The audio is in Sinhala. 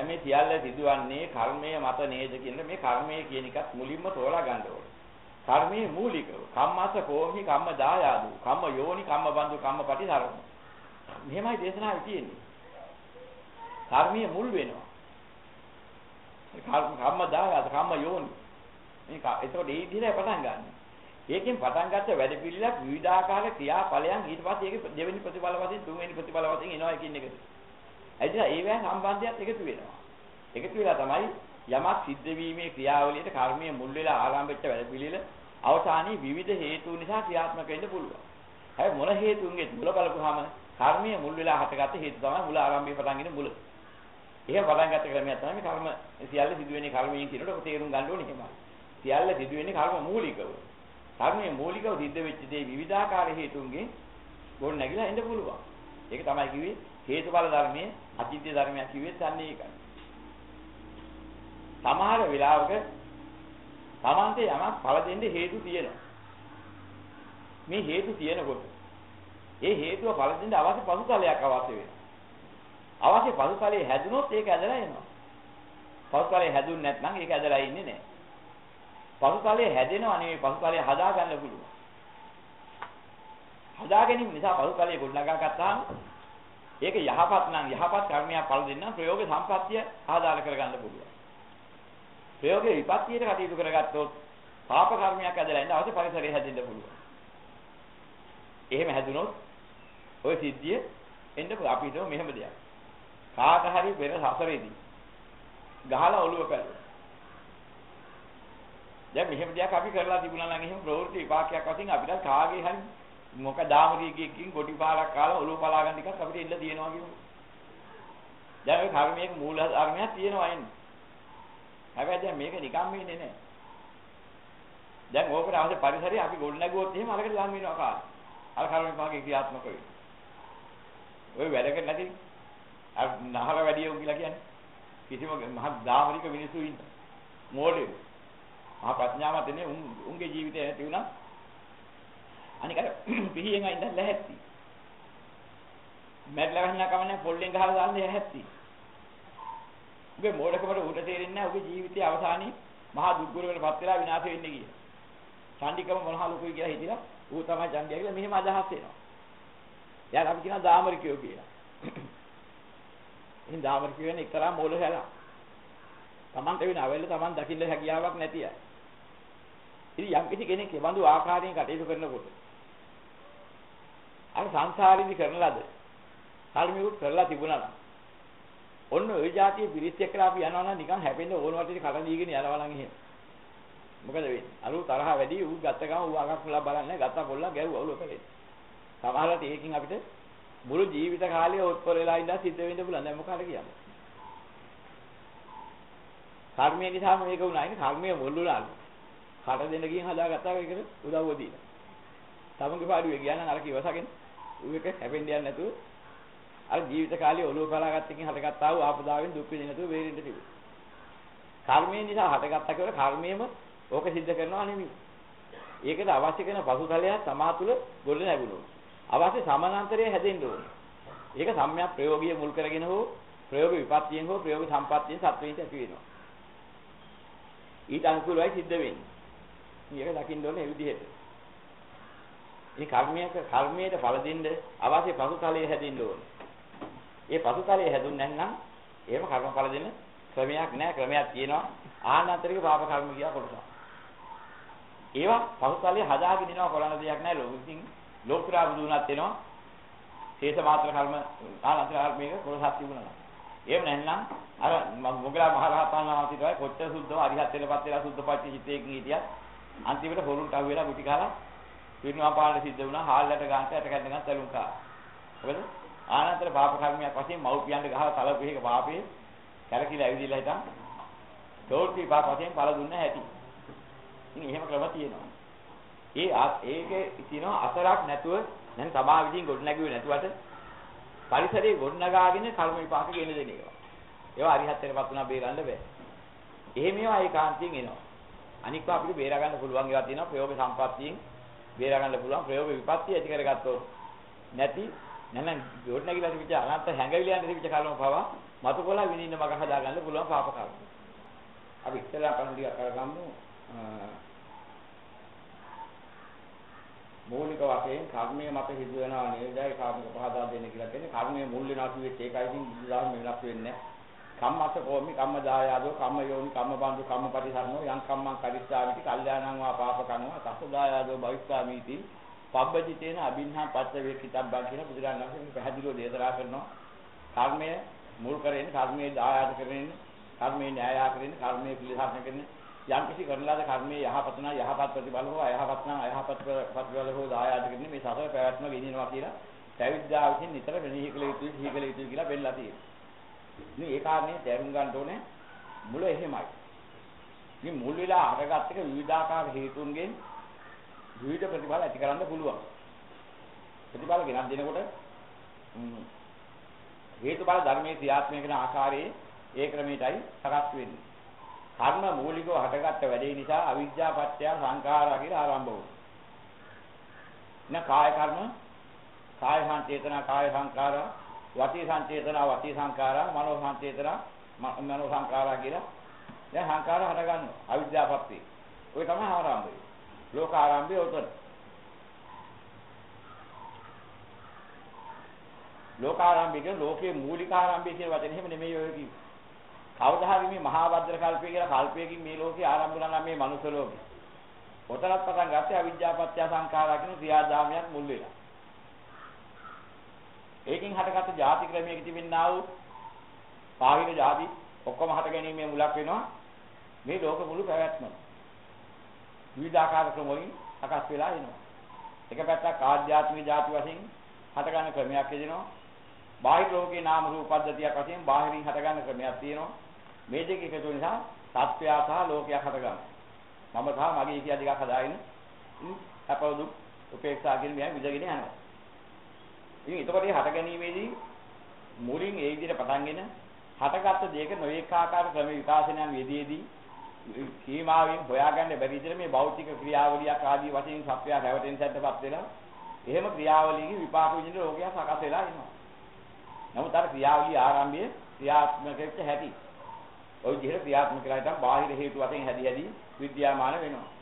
දැන් මේ සියල්ල සිදුවන්නේ කර්මයේ මත නේද කියන මේ කර්මය කියන එකත් මුලින්ම තෝරා ගන්න ඕනේ. කර්මයේ මූලිකව කම්මස කෝමි කම්ම දායාදු කම්ම යෝනි කම්ම බන්දු කම්ම පටිසරණ. මෙහෙමයි දේශනාවේ තියෙන්නේ. කර්මයේ මුල් වෙනවා. කම්ම දායාද කම්ම යෝනි. මේක ඒතකොට ඒ විදිහට පටන් ගන්න. ඒකෙන් පටන් ගත්ත වැඩ පිළිලක් විවිධාකාර ක්‍රියාඵලයන් ඊට පස්සේ ඒක දෙවෙනි ප්‍රතිඵල වශයෙන් තුන්වෙනි ප්‍රතිඵල වශයෙන් එනවා කියන එකද. එදින ඒවැ සම්බන්ධයක් එකතු වෙනවා. එකතු වෙලා තමයි යමක් සිද්ධ වීමේ ක්‍රියාවලියට කර්මයේ මුල් වෙලා ආරම්භ වෙච්ච වැඩ පිළිල අවසානයේ විවිධ හේතු නිසා ක්‍රියාත්මක වෙන්න පුළුවන්. හැබැයි මොන හේතුන්ගේ මුල බලපුවාම කර්මයේ මුල් වෙලා හටගත්ත හේතු තමයි මුල ආරම්භයේ පටන් ගෙන මුල. එහෙම පටන් ගත්ත ක්‍රමයක් තමයි මේ කර්ම සියල්ල සිදුවෙන්නේ කර්මයෙන් කියනකොට ඔක තේරුම් ගන්න ඕනේ එහෙමයි. සියල්ල සිදුවෙන්නේ කර්ම මූලිකව. කර්මයේ මූලිකව සිද්ධ වෙච්ච දේ විවිධාකාර හේතුන්ගෙන් ගොඩ නැගිලා එන්න පුළුවන්. ඒක තමයි කිව්වේ හේතුඵල ධර්මයේ අචින්ත්‍ය ධර්මයක් කිව්වෙත් අන්නේ ඒකයි. සමහර වෙලාවක තමන්ට යමක් ඵල දෙන්න හේතු තියෙනවා. මේ හේතු තියෙනකොට ඒ හේතුව ඵල දෙන්න අවශ්‍ය පසුතලයක් අවශ්‍ය වෙනවා. අවශ්‍ය පසුතලයේ හැදුනොත් ඒක ඇදලා එනවා. පසුතලයේ හැදුන්නේ නැත්නම් ඒක ඇදලා ඉන්නේ නැහැ. පසුතලයේ හැදෙනවා නෙවෙයි පසුතලයේ හදා ගන්න පුළුවන්. හදා ගැනීම නිසා පසුතලයේ ගොඩනගා ගත්තාම ඒක යහපත් නම් යහපත් කර්මයක් ඵල දෙන්නම් ප්‍රයෝග සම්පත්තිය ආදාළ කරගන්න පුළුවන්. ප්‍රයෝගේ විපත්තියට කටයුතු කරගත්තොත් පාප කර්මයක් ඇදලා ඉන්න අවශ්‍ය පරිසරය හැදෙන්න පුළුවන්. එහෙම හැදුනොත් ওই සිද්ධිය එන්න අපි හිතමු මෙහෙම දෙයක්. කාට හරි පෙර සසරේදී ගහලා ඔළුව පැලුවා. දැන් මෙහෙම දෙයක් අපි කරලා තිබුණා නම් එහෙම ප්‍රවෘත්ති විපාකයක් වශයෙන් අපිට කාගේ හරි මොක දාමරියකින් ගොටි පාරක් කාලා ඔළුව පලා ගන්න එකක් අපිට ඉල්ල තියෙනවා කියමු. දැන් ඔය කර්මයක මූල ධර්මයක් තියෙනවා එන්නේ. හැබැයි දැන් මේක නිකම් වෙන්නේ නැහැ. දැන් ඕකට අවශ්‍ය පරිසරය අපි ගොඩ නැගුවොත් එහෙම අරකට ලං වෙනවා කාලේ. අර කර්ම විපාකේ ක්‍රියාත්මක වෙයි. ඔය වැඩක නැති අර නහර වැඩි උන් කියලා කියන්නේ. කිසිම මහ දාමරික මිනිස්සු ඉන්න. මෝඩයෝ. මහා ප්‍රඥාවන්ත නේ උන්ගේ ජීවිතය නැති වුණා. අනික අර පිහියෙන් අයින්ද ලැහැත්ති. මැඩලා ගන්න කමන්නේ පොල්ලෙන් ගහලා දාන්නේ ලැහැත්ති. උගේ මෝඩකමට උට තේරෙන්නේ නැහැ උගේ ජීවිතයේ අවසානයේ මහා දුක්ගුරකටපත් වෙලා විනාශ වෙන්නේ කියලා. චණ්ඩිකම මොනවා ලොකුයි කියලා හිතලා ඌ තමයි චණ්ඩිය කියලා මෙහෙම අදහස් වෙනවා. එයාට අපි කියනවා දාමරිකයෝ කියලා. ඉතින් දාමරිකයෝ කියන්නේ එක්තරා මෝල හැලා. Tamante වෙන අවෙල්ල Taman දකින්න හැකියාවක් නැති අය. ඉතින් යම් කිසි කෙනෙක් ඒ බඳු ආකාරයෙන් කටයුතු කරනකොට අර සංසාරෙදි කරන ලද කර්මිකුත් කරලා තිබුණා නම් ඔන්න ওই જાතිය පිරිස් එක්කලා අපි යනවා නම් නිකන් හැපෙන්න ඕන වටේ කට දීගෙන යනවා නම් එහෙම. මොකද වෙන්නේ? අර තරහ වැඩි ඌ ගත්ත ගම ඌ අගක් පුලා බලන්නේ ගත්ත පොල්ලා ගැව්වා ඔලුව කරේ. සමහරවිට ඒකකින් අපිට මුළු ජීවිත කාලය උත්පල වෙලා ඉඳලා සිද්ධ වෙන්න පුළුවන්. දැන් මොකද කියන්නේ? කර්මය නිසාම මේක වුණා. ඒක කර්මයේ මුල් වුණාලු. කට දෙන්න ගියන් හදාගත්තා ඒකට උදව්ව දීලා. තමන්ගේ පාඩුවේ ගියා නම් අර කිවසගෙන ඌ එක හැපෙන්න යන්නේ නැතුව අර ජීවිත කාලේ ඔලුව පලාගත්ත එකකින් හටගත්තා වූ ආපදාවෙන් දුක් විඳින්න නැතුව වේරෙන්න තිබුණා. කර්මය නිසා හටගත්තා කියලා කර්මයේම ඕක සිද්ධ කරනවා නෙමෙයි. ඒකට අවශ්‍ය කරන පසුතලයක් තමා තුළ ගොඩ නැගුණා. අවශ්‍ය සමානාන්තරය හැදෙන්න ඕනේ. ඒක සම්‍යක් ප්‍රයෝගීය මුල් කරගෙන හෝ ප්‍රයෝග විපත්තියෙන් හෝ ප්‍රයෝග සම්පත්තියෙන් සත්වෙින්ට ඇති වෙනවා. ඊට අනුකූලවයි සිද්ධ වෙන්නේ. මේක දකින්න ඕනේ මේ විදිහට. මේ කර්මයට ඵල දෙන්න අවශ්‍ය පසුතලය හැදෙන්න ඕනේ. ඒ පසුතලය හැදුන්නේ නැත්නම් එහෙම කර්මඵල දෙන්න ක්‍රමයක් නැහැ. ක්‍රමයක් තියෙනවා. ආනන්තරික පාප කර්ම කියලා කොටසක්. ඒවා පසුතලය හදාගෙන ඉනවා කොළන දෙයක් නැහැ. ලෝකෙකින් ලෝකුරා බුදුනත් වෙනවා. ශේෂ මාත්‍ර කර්ම ආනන්තරික කර්මයක කොටසක් තිබුණා. එහෙම නැත්නම් අර මොග්ගලා මහ රහතන් වහන්සේටයි කොච්චර සුද්ධව අරිහත් වෙලපත් වෙලා සුද්ධපත්ති චිත්තයකින් හිටියත් අන්තිමට හොරුන්ට අහු වෙලා ගුටි කාලා පිරිනවම් පාන්න සිද්ධ වුණා. හාල්ලට ගන්නට යට කැඳ ගන්න තලුම් කාලා. මොකද ආනන්තර පාප කර්මයක් වශයෙන් මව්පියන්ට ගහලා තලපු එක පාපේ කැලකිලා ඇවිදilla හිටන් දෝර්ති පාප වශයෙන් පළ දුන්න හැටි. ඉතින් එහෙම ක්‍රම තියෙනවා. ඒකේ තියෙනවා අතරක් නැතුව දැන් සමා විදිහින් ගොඩ නැගුවේ නැතුවට පරිසරයේ ගොඩ නගාගෙන කර්ම විපාක ගෙන දෙන ඒවා. ඒවා අරිහත්ත්වයටපත් වුණා බේරන්න බෑ. එහෙම ඒවා ඒකාන්තයෙන් එනවා. අනික අපිට බේර ගන්න පුළුවන් ඒවා තියෙනවා ප්‍රයෝග සම්පත්තියෙන් බේර ගන්න පුළුවන් ප්‍රයෝග විපත්තිය ඇති කරගත්තොත් නැති නැත්නම් ගොඩ නැගිලා තිබිච්ච අනන්ත හැඟවිලි යන තිබිච්ච කර්ම පවා මතු කොලා විඳින්න මග හදාගන්න පුළුවන් පාප කර්ම. අපි ඉස්සෙල්ලා කරුණු ටික කරගමු. මූලික වශයෙන් කර්මයේ මත හිදු වෙනවා නේදයි කාර්මික පහදා දෙන්න කියලා කියන්නේ කර්මයේ මුල් වෙනවා කිව්වෙත් ඒකයි ඉතින් බුදුදහම වෙනස් වෙන්නේ කම්මස්ස කෝමි කම්මදායාදෝ කම්මයෝනි කම්මබන්දු කම්මපටිසරණෝ යං කම්මං කරිස්සාමිති කල්යාණං වා පාපකං වා තස්සදායාදෝ භවිස්සාමිති පබ්බජිතේන අබින්හා පච්ච වේකිතබ්බං කියන බුදුරජාණන් වහන්සේ පැහැදිලිව දේශනා කරනවා කර්මය මුල් කරගෙන කර්මයේ දායාද කරගෙන කර්මයේ න්‍යාය කරගෙන කර්මයේ පිළිසරණ කරගෙන යම් කිසි කරන ලද කර්මයේ යහපත නම් යහපත් ප්‍රතිඵල හෝ අයහපත් නම් අයහපත් ප්‍රතිඵල හෝ දායාද කරගෙන මේ සතර පැවැත්ම ගෙනියනවා කියලා පැවිද්දා විසින් නිතර මෙනෙහි කළ යුතුයි සිහි කළ යුතුයි කියලා පෙන්නලා තියෙනවා. ඉතින් ඒ කාරණේ තේරුම් ගන්න ඕනේ මුල එහෙමයි. මේ මුල් වෙලා අරගත් එක විවිධාකාර හේතුන්ගෙන් විවිධ ප්‍රතිඵල ඇති කරන්න පුළුවන්. ප්‍රතිඵල ගෙනත් දෙනකොට හේතුඵල ධර්මයේ ක්‍රියාත්මක වෙන ආකාරයේ ඒ ක්‍රමයටයි සකස් වෙන්නේ. කර්ම මූලිකව හටගත්ත වැඩේ නිසා අවිජ්ජා පත්‍ය සංඛාරා කියලා ආරම්භ වුණා. කාය කර්ම, කාය සංචේතනා, කාය සංඛාරා, වචී සංචේතනා, වචී සංඛාරා, මනෝ සංචේතනා, මනෝ සංඛාරා කියලා දැන් සංඛාර හට ගන්නවා. අවිජ්ජා පත්‍ය. ඔය තමයි ආරම්භය. ලෝක ආරම්භය උතන. ලෝක ආරම්භය කියන්නේ ලෝකයේ මූලික ආරම්භය කියන වචනේ එහෙම නෙමෙයි ඔය කිව්වේ. කවදා හරි මේ මහා වද්‍ර කල්පය කියලා කල්පයකින් මේ ලෝකේ ආරම්භ වුණා නම් මේ මනුස්ස ලෝකේ. ඔතනත් පටන් ගත්තේ අවිජ්ජා පත්‍ය සංඛාරා කියන ක්‍රියාදාමයක් මුල් වෙලා. ඒකෙන් හටගත්ත ಜಾති ක්‍රමයක තිබෙනා වූ පාහින ಜಾති ඔක්කොම හට ගැනීමේ මුලක් වෙනවා මේ ලෝක මුළු පැවැත්ම. විවිධාකාර ක්‍රම වලින් සකස් වෙලා එනවා. එක පැත්තක් ආධ්‍යාත්මික ಜಾති වශයෙන් හට ගන්න ක්‍රමයක් එදිනවා. බාහිර ලෝකේ නාම රූප පද්ධතියක් වශයෙන් බාහිරින් හට ගන්න ක්‍රමයක් තියෙනවා. මේ දෙක එකතු නිසා සත්වයා සහ ලෝකයක් හට ගන්නවා. මම සහ මගේ කියා දෙකක් හදාගෙන අපවදු උපේක්ෂා කියන මෙයා විදගෙන යනවා. ඉතින් එතකොට මේ හට ගැනීමේදී මුලින් ඒ විදිහට පටන්ගෙන හටගත්ත දෙයක නොඑක ආකාර ක්‍රම විකාශනයන් යෙදීදී සීමාවෙන් හොයාගන්න බැරි විදිහට මේ භෞතික ක්‍රියාවලියක් ආදී වශයෙන් සත්වයා හැවටෙන් සැටපත් වෙලා එහෙම ක්‍රියාවලියකින් විපාක විඳින ලෝකයක් සකස් වෙලා ඉනවා. නමුත් අර ක්‍රියාවලිය ආරම්භයේ ක්‍රියාත්මක වෙච්ච හැටි. ওই විදිහට ක්‍රියාත්මක කරලා ඉතින් බාහිර හේතු වශයෙන් හැදි විද්‍යාමාන වෙනවා.